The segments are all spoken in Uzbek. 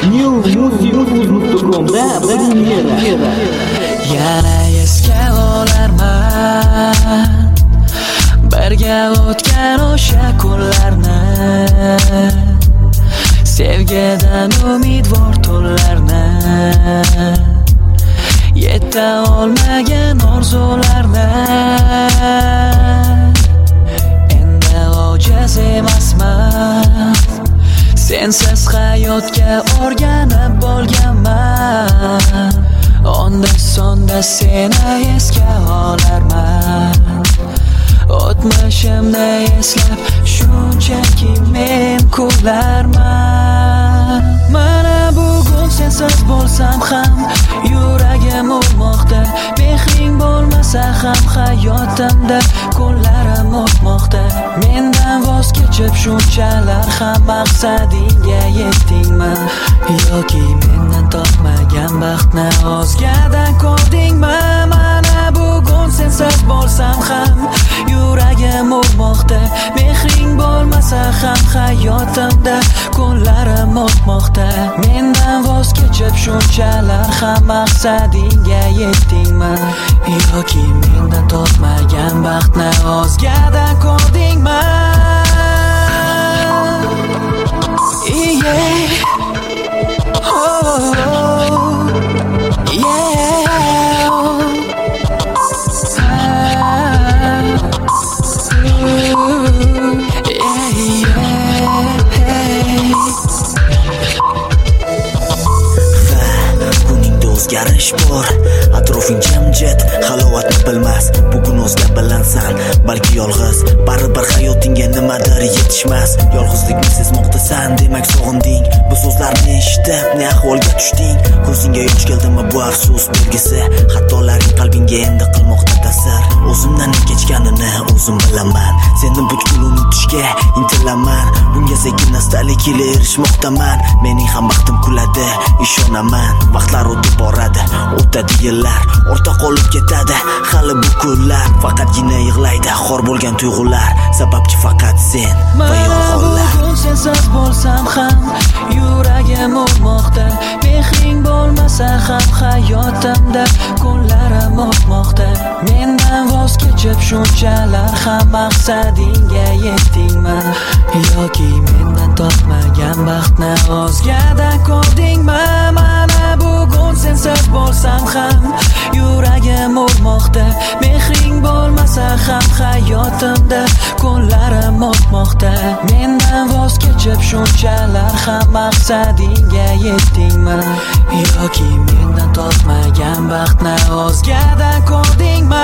newmusic.com-da premyera. Yana esga olarman birga o'tgan o'sha kunlarni, sevgidan umidvor tunlarni, yeta olmagan orzularni. Endi ojiz emasman, sensiz hayotga o'rganib bo'lganman. Onda sonda seni esga olarman, o'tmishimni eslab shunchaki men kularman. Mana bugun sensiz bo'lsam ham yuragim urmoqda, mehring bo'lmasa ham hayotimda kunlarim o'tmoqda. Mendan voz kechib shunchalar ham maqsadingga yetdingmi, yoki mendan topmagan baxtni o'zgadan ko'rdingmi? Mana bugun sensiz bo'lsam ham yuragim urmoqda, mehring bo'lmasa ham hayotimda kunlarim o'tmoqda. Mendan voz kechib shunchalar ham maqsadingga yetdingmi, yoki mendan topmagan baxtni o'zgadan ko'rdingmi? O'zgarish bor, atrofing jimjit, halovatni bilmas. Bugun o'zga bilansan, balki yolg'iz, baribir hayotingga nimadir yetishmas. Yolg'izlikni sezmoqdasan, demak sog'inding. Bu so'zlarni eshitib ne ahvolga tushding? Ko'zingga yosh keldimi bu afsus belgisi? Xatolaring qalbingga endi qilmoqda ta'sir. O'zimdan ne kechganini o'zim bilaman, seni butkul unutishga intilaman. Bunga sekin astalik ila erishmoqdaman, mening ham baxtim kuladi, ishonaman. Vaqtlar o'tib boradi, o'tadi yillar, ortda qolib ketadi hali bu kunlar. Faqatgina yig'laydi xor bo'lgan tuyg'ular, sababchi faqat sen va yolg'onlar. Bugun sensiz bo'lsam ham yuragim urmoqda, mehring bo'lmasa ham hayotimda kunlarim o'tmoqda. Mendan voz kechib shunchalar ham maqsadingga yetdingmi, yoki mendan topmagan baxtni o'zgadan ko'rdingmi? Mana bugun sensiz bo'lsam ham yuragim urmoqda, mehring bo'lmasa ham hayotimda kunlarim o'tmoqda. Mendan voz kechib shunchalar ham maqsadingga yetdingmi, yoki mendan topmagan baxtni o'zgadan ko'rdingmi?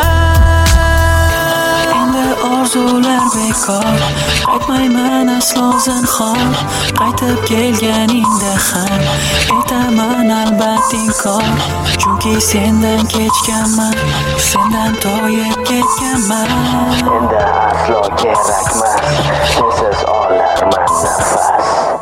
Endi orzular bekor, qaytmayman aslo zinhor. Qaytib kelganingda ham etaman albatta inkor, chunki sendan kechganman, sendan toyib ketganman. Endi aslo kerakmas, sensiz olarman nafas.